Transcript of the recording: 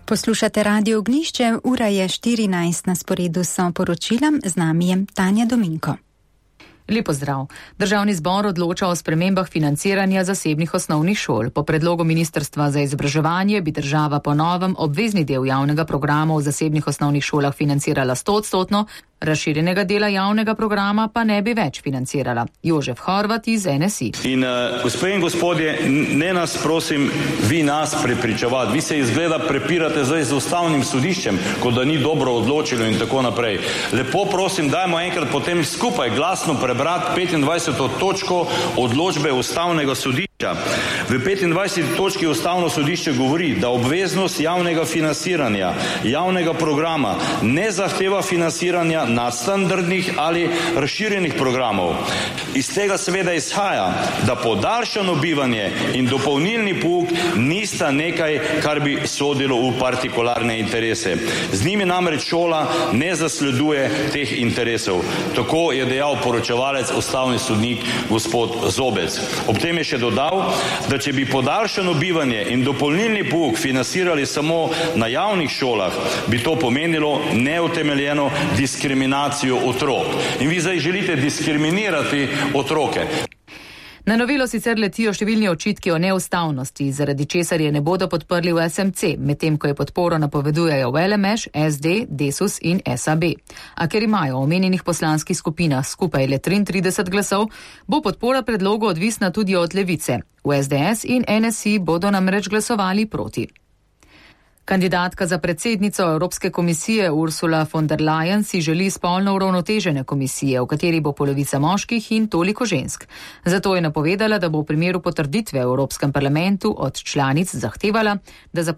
Poslušate Radio Ognjišče, ura je 14, na sporedu so poročila, z nami je Tanja Dominko. Lep pozdrav. Državni zbor odloča o spremembah financiranja zasebnih osnovnih šol. Po predlogu Ministrstva za izobraževanje bi država po novem obvezni del javnega programa v zasebnih osnovnih šolah financirala 100%, razširjenega dela javnega programa pa ne bi več financirala. Jožef Horvat iz NSI. In gospe in gospodje, ne nas prosim, vi nas prepričevati. Vi se izgleda prepirate zdaj z ustavnim sodiščem, kot da ni dobro odločilo in tako naprej. Lepo prosim, dajmo enkrat potem skupaj glasno prebrati 25. točko odločbe ustavnega sodišča. V 25. točki ustavno sodišče govori, da obveznost javnega financiranja, javnega programa ne zahteva financiranja nadstandardnih ali razširjenih programov. Iz tega seveda izhaja, da podaljšano bivanje in dopolnilni pouk nista nekaj, kar bi sodilo v partikularne interese. Z njimi namreč šola ne zasleduje teh interesov. Tako je dejal poročevalec ustavni sodnik gospod Zobec. Ob tem je še dodal, da če bi podaljšano bivanje in dopolnilni pouk financirali samo na javnih šolah, bi to pomenilo neutemeljeno diskriminacijo otrok. In vi zdaj želite diskriminirati otroke. Na novelo sicer letijo številni očitki o neustavnosti, zaradi česar je ne bodo podprli v SMC, medtem ko je podporo napovedujejo v LMŠ, SD, Desus in SAB. A ker imajo v omenjenih poslanskih skupinah skupaj le 33 glasov, bo podpora predlogu odvisna tudi od Levice. V SDS in NSI bodo namreč glasovali proti. Kandidatka za predsednico Evropske komisije Ursula von der Leyen si želi spolno uravnotežene komisije, v kateri bo polovica moških in toliko žensk. Zato je napovedala, da bo v primeru potrditve v Evropskem parlamentu od članic zahtevala, da za